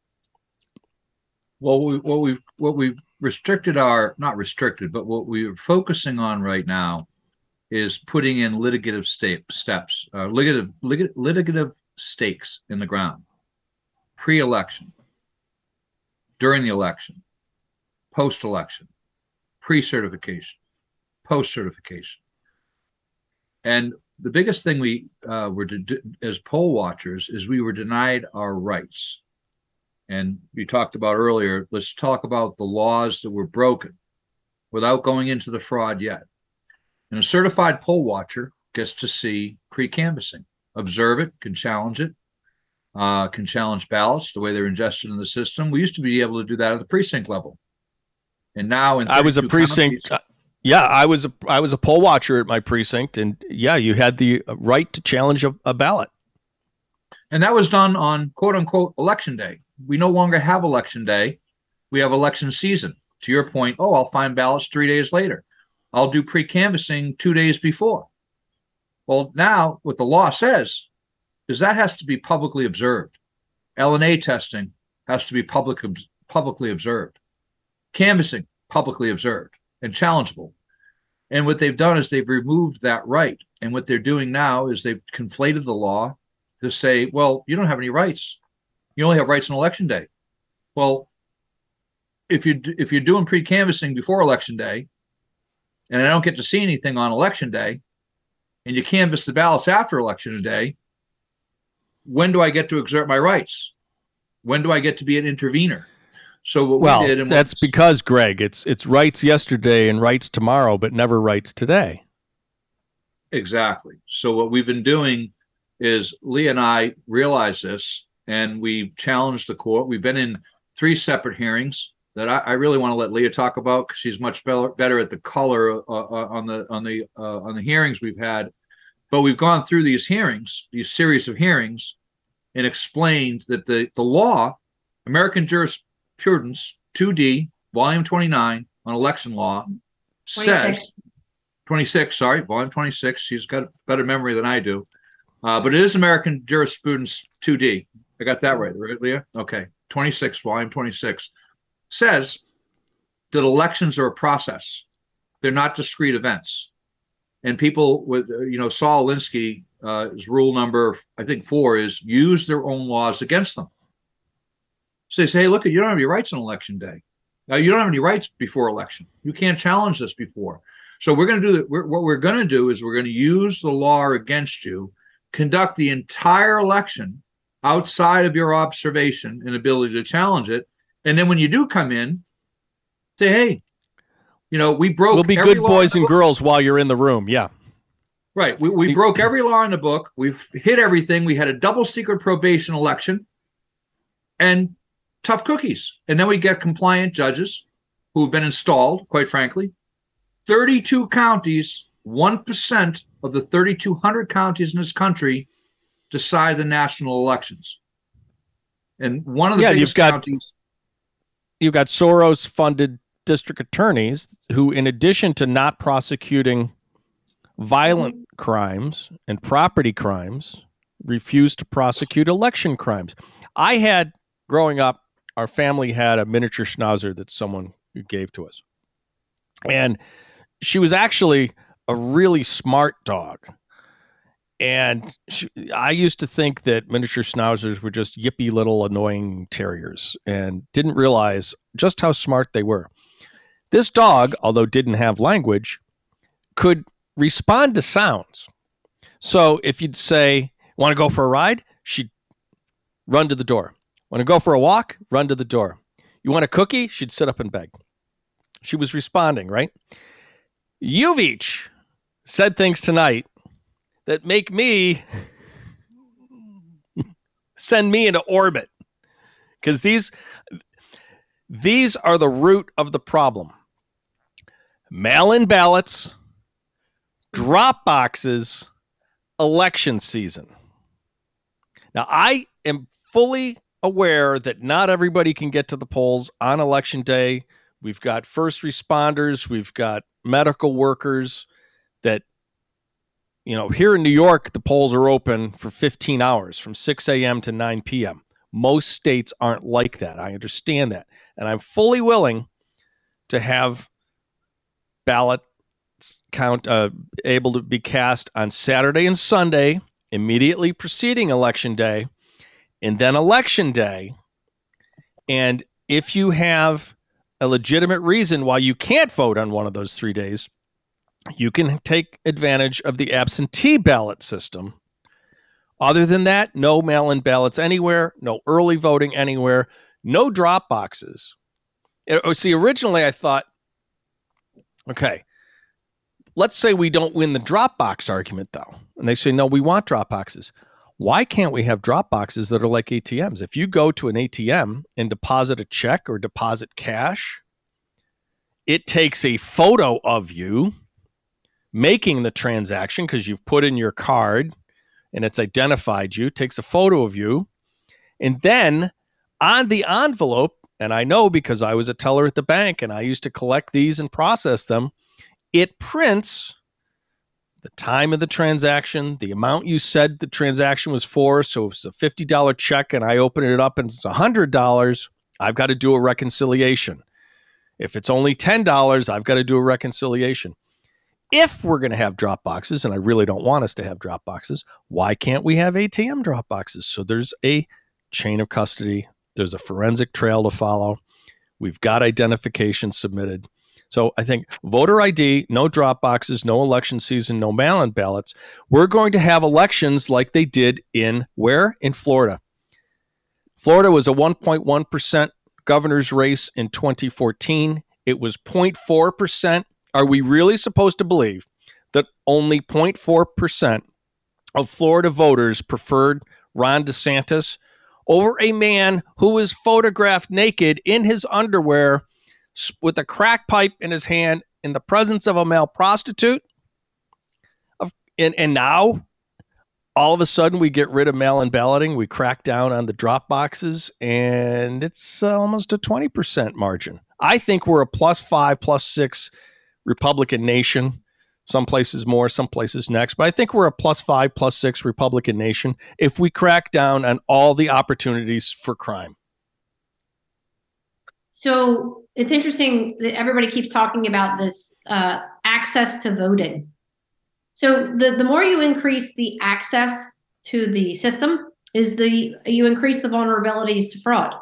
Speaker 4: Well, we, what we've what we've restricted our not restricted, but what we're focusing on right now is putting in litigative state, steps, uh, litigative, litigative litigative stakes in the ground, pre-election, during the election, post-election, pre-certification, post-certification, and the biggest thing we uh, were to do as poll watchers is we were denied our rights. And we talked about earlier, let's talk about the laws that were broken without going into the fraud yet. And a certified poll watcher gets to see pre-canvassing, observe it, can challenge it, uh, can challenge ballots, the way they're ingested in the system. We used to be able to do that at the precinct level. And now in
Speaker 2: I was a precinct... Counties, Yeah, I was a I was a poll watcher at my precinct, and yeah, you had the right to challenge a, a ballot.
Speaker 4: And that was done on quote unquote election day. We no longer have election day. We have election season. To your point, oh, I'll find ballots three days later. I'll do pre-canvassing two days before. Well, now what the law says is that has to be publicly observed. L N A testing has to be public publicly observed. Canvassing, publicly observed. and challengeable. And what they've done is they've removed that right. And what they're doing now is they've conflated the law to say, well, you don't have any rights. You only have rights on election day. Well, if you if you're doing pre-canvassing before election day, and I don't get to see anything on election day, and you canvass the ballots after election day, when do I get to exert my rights? When do I get to be an intervener? So what
Speaker 2: well,
Speaker 4: we did, and
Speaker 2: that's because, Greg, it's it's rights yesterday and rights tomorrow, but never rights today.
Speaker 4: Exactly. So what we've been doing is Lee and I realized this, and we challenged the court. We've been in three separate hearings that I, I really want to let Leah talk about because she's much better, better at the color uh, uh, on the on the uh, on the hearings we've had. But we've gone through these hearings, these series of hearings, and explained that the the law, American Jurisprudence two D, Volume twenty-nine on election law, says twenty-six. Sorry, Volume twenty-six. She's got better memory than I do, uh, but it is American Jurisprudence two D. I got that right, right, Leah? Okay, twenty-six, Volume twenty-six. Says that elections are a process. They're not discrete events. And people with, you know, Saul Alinsky, uh, his rule number, I think four is use their own laws against them. So they say, hey, look, you don't have any rights on election day. Now, you don't have any rights before election. You can't challenge this before. So we're going to do that. We're, what we're going to do is we're going to use the law against you, conduct the entire election outside of your observation and ability to challenge it. And then when you do come in, say, hey, you know, we broke.
Speaker 2: We'll be
Speaker 4: every
Speaker 2: good
Speaker 4: law
Speaker 2: boys and
Speaker 4: book.
Speaker 2: girls while you're in the room. Yeah.
Speaker 4: Right. We, we broke every law in the book. We've hit everything. We had a double secret probation election and tough cookies. And then we get compliant judges who have been installed, quite frankly. thirty-two counties, one percent of the thirty-two hundred counties in this country decide the national elections. And one of the
Speaker 2: yeah,
Speaker 4: biggest
Speaker 2: you've got,
Speaker 4: counties.
Speaker 2: You've got Soros-funded district attorneys who, in addition to not prosecuting violent crimes and property crimes, refuse to prosecute election crimes. I had, growing up, our family had a miniature schnauzer that someone gave to us. And she was actually a really smart dog. And she, I used to think that miniature schnauzers were just yippy little annoying terriers and didn't realize just how smart they were. This dog, although didn't have language, could respond to sounds. So if you'd say, want to go for a ride? She'd run to the door. Want to go for a walk? Run to the door. You want a cookie? She'd sit up and beg. She was responding, right? You've each said things tonight that make me send me into orbit, because these these are the root of the problem. Mail-in ballots, drop boxes, election season. Now, I am fully aware that not everybody can get to the polls on election day. We've got first responders, we've got medical workers that, you know, here in New York, the polls are open for fifteen hours from six a.m. to nine p.m. Most states aren't like that. I understand that. And I'm fully willing to have ballots count uh, able to be cast on Saturday and Sunday, immediately preceding Election Day, and then Election Day. And if you have a legitimate reason why you can't vote on one of those three days, you can take advantage of the absentee ballot system. Other than that, no mail-in ballots anywhere, no early voting anywhere, no drop boxes. It, see, originally I thought, okay, let's say we don't win the drop box argument, though. And they say, no, we want drop boxes. Why can't we have drop boxes that are like A T Ms? If you go to an A T M and deposit a check or deposit cash, it takes a photo of you making the transaction because you've put in your card and it's identified you, takes a photo of you. And then on the envelope, and I know because I was a teller at the bank and I used to collect these and process them, it prints the time of the transaction, the amount you said the transaction was for. So if it's a fifty dollars check and I open it up and it's one hundred dollars, I've got to do a reconciliation. If it's only ten dollars, I've got to do a reconciliation. If we're going to have drop boxes, and I really don't want us to have drop boxes, why can't we have A T M drop boxes? So there's a chain of custody. There's a forensic trail to follow. We've got identification submitted. So I think voter I D, no drop boxes, no election season, no mail-in ballots. We're going to have elections like they did in where? In Florida. Florida was a one point one percent governor's race in twenty fourteen. It was zero point four percent. Are we really supposed to believe that only zero point four percent of Florida voters preferred Ron DeSantis over a man who was photographed naked in his underwear with a crack pipe in his hand in the presence of a male prostitute? And, and now, all of a sudden, we get rid of mail-in balloting. We crack down on the drop boxes, and it's uh, almost a twenty percent margin. I think we're a plus five, plus six Republican nation. Some places more, some places next. But I think we're a plus five, plus six Republican nation if we crack down on all the opportunities for crime.
Speaker 3: So it's interesting that everybody keeps talking about this uh, access to voting. So the, the more you increase the access to the system is the you increase the vulnerabilities to fraud.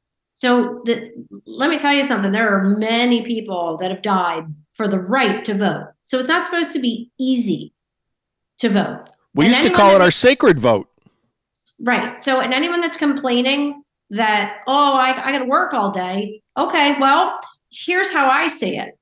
Speaker 3: So the, let me tell you something. There are many people that have died for the right to vote. So it's not supposed to be easy to vote.
Speaker 2: We
Speaker 3: and
Speaker 2: used to call it
Speaker 3: that,
Speaker 2: our sacred vote.
Speaker 3: Right. So, and anyone that's complaining that, oh, I, I got to work all day. Okay, well, here's how I see it.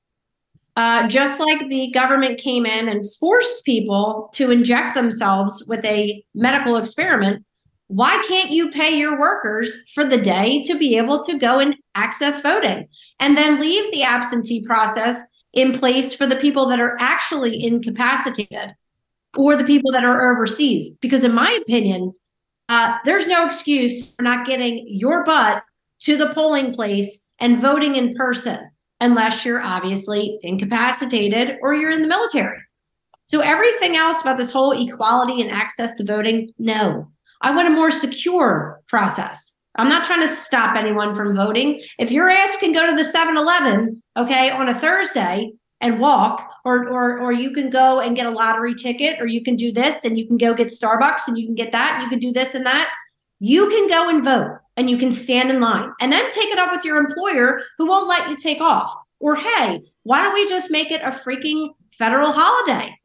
Speaker 3: Uh, just like the government came in and forced people to inject themselves with a medical experiment, why can't you pay your workers for the day to be able to go and access voting and then leave the absentee process in place for the people that are actually incapacitated or the people that are overseas? Because in my opinion, uh, there's no excuse for not getting your butt to the polling place and voting in person unless you're obviously incapacitated or you're in the military. So everything else about this whole equality and access to voting, no. I want a more secure process. I'm not trying to stop anyone from voting. If your ass can go to the seven eleven, okay, on a Thursday and walk, or, or, or you can go and get a lottery ticket, or you can do this and you can go get Starbucks and you can get that and you can do this and that, you can go and vote and you can stand in line and then take it up with your employer who won't let you take off. Or, hey, why don't we just make it a freaking federal holiday?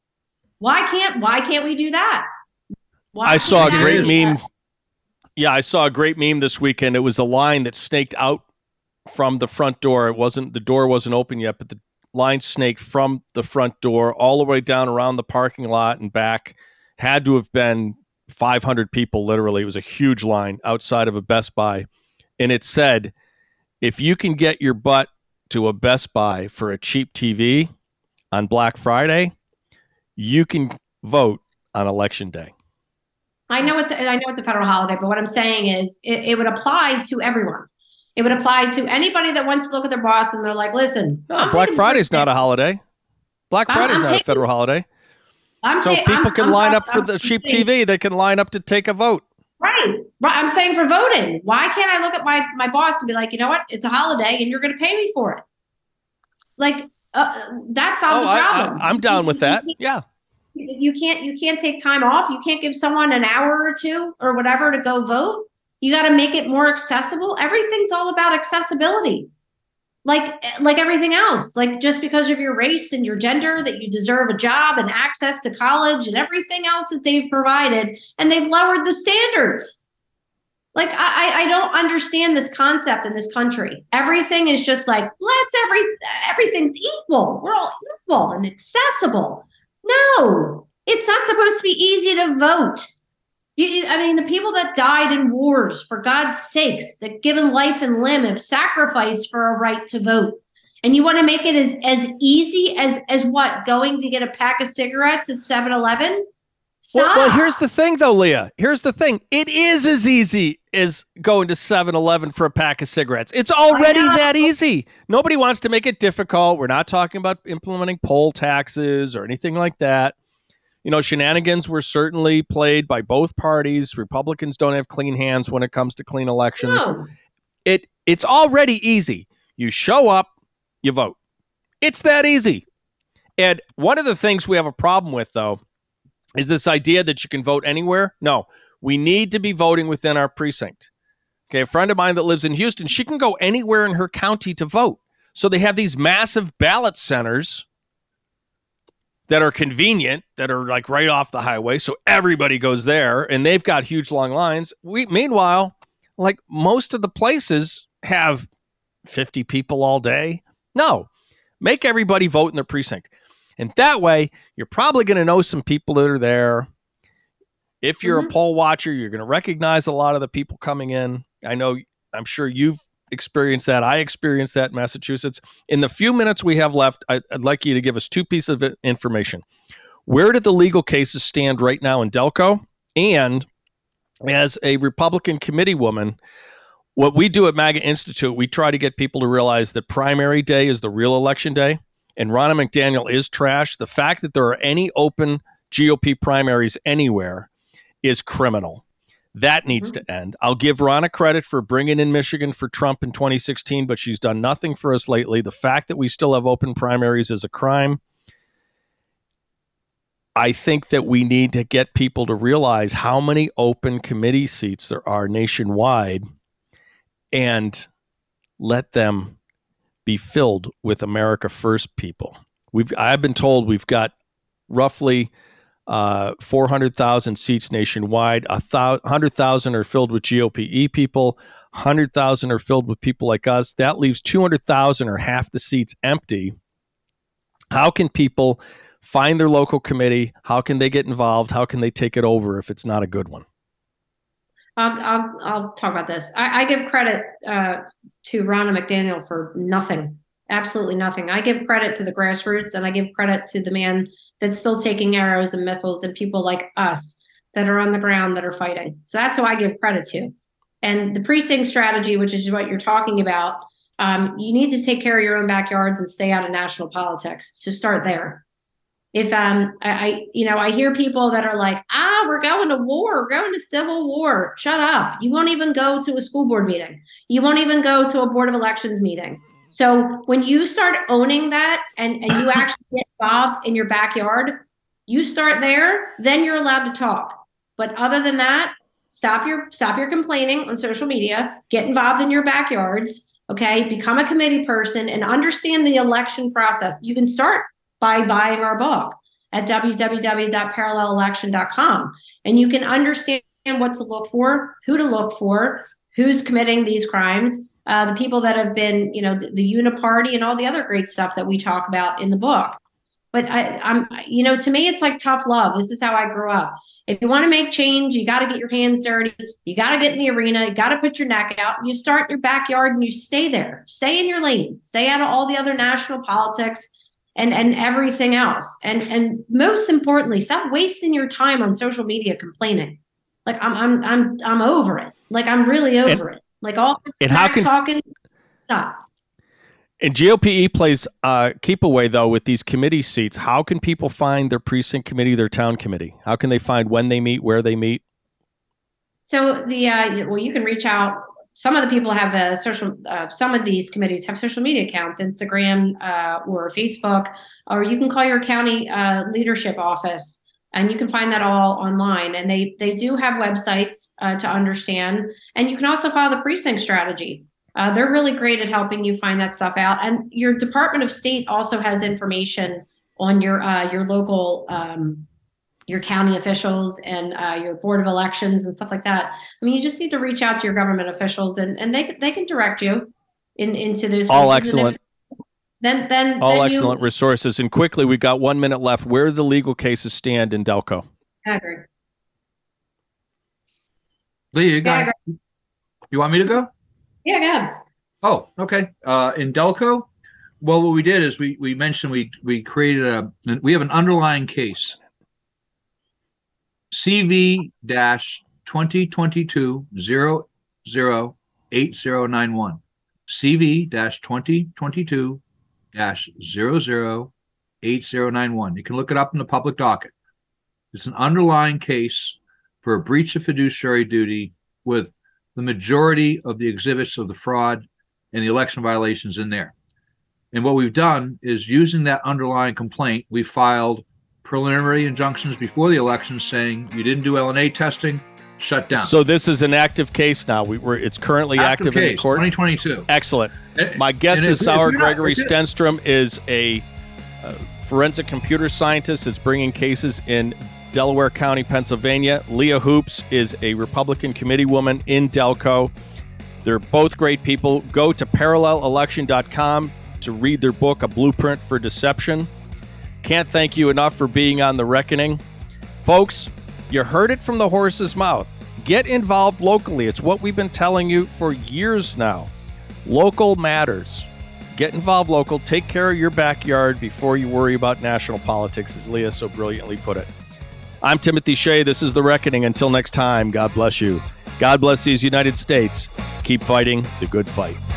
Speaker 3: Why can't, why can't we do that? Why
Speaker 2: I saw a great meme.
Speaker 3: That?
Speaker 2: Yeah, I saw a great meme this weekend. It was a line that snaked out from the front door. It wasn't, the door wasn't open yet, but the line snaked from the front door all the way down around the parking lot and back. Had to have been five hundred people, literally. It was a huge line outside of a Best Buy. And it said, if you can get your butt to a Best Buy for a cheap T V on Black Friday, you can vote on Election Day.
Speaker 3: I know it's I know it's a federal holiday, but what I'm saying is it, it would apply to everyone. It would apply to anybody that wants to look at their boss and they're like, listen,
Speaker 2: no, Black Friday's not a holiday. Black Friday's
Speaker 3: I'm
Speaker 2: not
Speaker 3: taking,
Speaker 2: a federal holiday.
Speaker 3: I'm
Speaker 2: so
Speaker 3: ta-
Speaker 2: people
Speaker 3: I'm,
Speaker 2: can
Speaker 3: I'm,
Speaker 2: line
Speaker 3: I'm,
Speaker 2: up for
Speaker 3: I'm,
Speaker 2: the
Speaker 3: I'm
Speaker 2: cheap
Speaker 3: saying,
Speaker 2: T V. They can line up to take a vote.
Speaker 3: Right. Right. I'm saying for voting. Why can't I look at my, my boss and be like, you know what? It's a holiday and you're going to pay me for it. Like uh, that solves
Speaker 2: oh,
Speaker 3: a problem.
Speaker 2: I, I, I'm down with that. Yeah.
Speaker 3: You can't you can't take time off. You can't give someone an hour or two or whatever to go vote. You got to make it more accessible. Everything's all about accessibility. Like like everything else. Like just because of your race and your gender that you deserve a job and access to college and everything else that they've provided, and they've lowered the standards. Like I I don't understand this concept in this country. Everything is just like let's every everything's equal. We're all equal and accessible. No, it's not supposed to be easy to vote. You, I mean, the people that died in wars, for God's sakes, that given life and limb have sacrificed for a right to vote. And you want to make it as, as easy as, as what? Going to get a pack of cigarettes at seven eleven?
Speaker 2: Well, well, here's the thing, though, Leah. Here's the thing. It is as easy as going to seven eleven for a pack of cigarettes. It's already that easy. Nobody wants to make it difficult. We're not talking about implementing poll taxes or anything like that. You know, shenanigans were certainly played by both parties. Republicans don't have clean hands when it comes to clean elections.
Speaker 3: No.
Speaker 2: It It's already easy. You show up, you vote. It's that easy. And one of the things we have a problem with, though, is this idea that you can vote anywhere. No, we need to be voting within our precinct. Okay, a friend of mine that lives in Houston, she can go anywhere in her county to vote. So they have these massive ballot centers that are convenient, that are like right off the highway. So everybody goes there, and they've got huge long lines. We, meanwhile, like most of the places have fifty people all day. No, make everybody vote in their precinct. And that way, you're probably going to know some people that are there. If you're mm-hmm. a poll watcher, you're going to recognize a lot of the people coming in. I know, I'm sure you've experienced that. I experienced that in Massachusetts. In the few minutes we have left, I, I'd like you to give us two pieces of information. Where do the legal cases stand right now in Delco? And as a Republican committee woman, what we do at MAGA Institute, we try to get people to realize that primary day is the real election day. And Ronna McDaniel is trash. The fact that there are any open G O P primaries anywhere is criminal. That needs mm-hmm. to end. I'll give Ronna credit for bringing in Michigan for Trump in twenty sixteen, but she's done nothing for us lately. The fact that we still have open primaries is a crime. I think that we need to get people to realize how many open committee seats there are nationwide and let them be filled with America First people. We've I've been told we've got roughly uh, four hundred thousand seats nationwide. A one hundred thousand are filled with G O P E people. one hundred thousand are filled with people like us. That leaves two hundred thousand or half the seats empty. How can people find their local committee? How can they get involved? How can they take it over if it's not a good one?
Speaker 3: I'll I'll, I'll talk about this. I, I give credit uh, to Ronna McDaniel for nothing, absolutely nothing. I give credit to the grassroots, and I give credit to the man that's still taking arrows and missiles, and people like us that are on the ground that are fighting. So that's who I give credit to. And the precinct strategy, which is what you're talking about, um, you need to take care of your own backyards and stay out of national politics. So start there. If um I, I you know I hear people that are like, ah, we're going to war, we're going to civil war. Shut up. You won't even go to a school board meeting. You won't even go to a board of elections meeting. So when you start owning that and, and you actually get involved in your backyard, you start there, then you're allowed to talk. But other than that, stop your stop your complaining on social media, get involved in your backyards, okay? Become a committee person and understand the election process. You can start by buying our book at w w w dot parallel election dot com. And you can understand what to look for, who to look for, who's committing these crimes, uh, the people that have been, you know, the, the Uniparty and all the other great stuff that we talk about in the book. But I, I'm, you know, to me, it's like tough love. This is how I grew up. If you want to make change, you got to get your hands dirty. You got to get in the arena. You got to put your neck out. You start in your backyard and you stay there. Stay in your lane. Stay out of all the other national politics and and everything else. And and most importantly, stop wasting your time on social media complaining. Like I'm I'm I'm I'm over it. Like I'm really over and, it. Like all that smack can, talking, stop.
Speaker 2: And G O P E plays uh, keep away though with these committee seats. How can people find their precinct committee, their town committee? How can they find when they meet, where they meet?
Speaker 3: So the uh, well, you can reach out. Some of the people have a social, uh, some of these committees have social media accounts, Instagram uh, or Facebook, or you can call your county uh, leadership office and you can find that all online. And they they do have websites uh, to understand. And you can also follow the precinct strategy. Uh, they're really great at helping you find that stuff out. And your Department of State also has information on your uh, your local um your county officials and uh, your board of elections and stuff like that. I mean, you just need to reach out to your government officials and, and they they can direct you in, into those places.
Speaker 2: All excellent.
Speaker 3: If, then then
Speaker 2: all
Speaker 3: then
Speaker 2: excellent
Speaker 3: you,
Speaker 2: resources. And quickly, we've got one minute left. Where do the legal cases stand in Delco?
Speaker 3: Edward.
Speaker 4: Lee, you got yeah, you want me to go?
Speaker 3: Yeah, go ahead.
Speaker 4: Oh, okay. Uh, in Delco, well, what we did is we we mentioned we we created a we have an underlying case. C V twenty twenty-two zero zero eight zero nine one. C V twenty twenty-two zero zero eight zero nine one. You can look it up in the public docket. It's an underlying case for a breach of fiduciary duty with the majority of the exhibits of the fraud and the election violations in there. And what we've done is, using that underlying complaint, we filed preliminary injunctions before the election saying you didn't do L N A testing, shut down.
Speaker 2: So this is an active case now. We were it's currently active,
Speaker 4: active
Speaker 2: in
Speaker 4: case,
Speaker 2: the court.
Speaker 4: twenty twenty-two.
Speaker 2: Excellent.
Speaker 4: And,
Speaker 2: My guest is
Speaker 4: if,
Speaker 2: Sauer
Speaker 4: if not,
Speaker 2: Gregory
Speaker 4: if
Speaker 2: Stenstrom, is a uh, forensic computer scientist that's bringing cases in Delaware County, Pennsylvania. Leah Hoops is a Republican committee woman in Delco. They're both great people. Go to parallel election dot com to read their book, A Blueprint for Deception. Can't thank you enough for being on The Reckoning. Folks, you heard it from the horse's mouth. Get involved locally. It's what we've been telling you for years now. Local matters. Get involved local. Take care of your backyard before you worry about national politics, as Leah so brilliantly put it. I'm Timothy Shea. This is The Reckoning. Until next time, God bless you. God bless these United States. Keep fighting the good fight.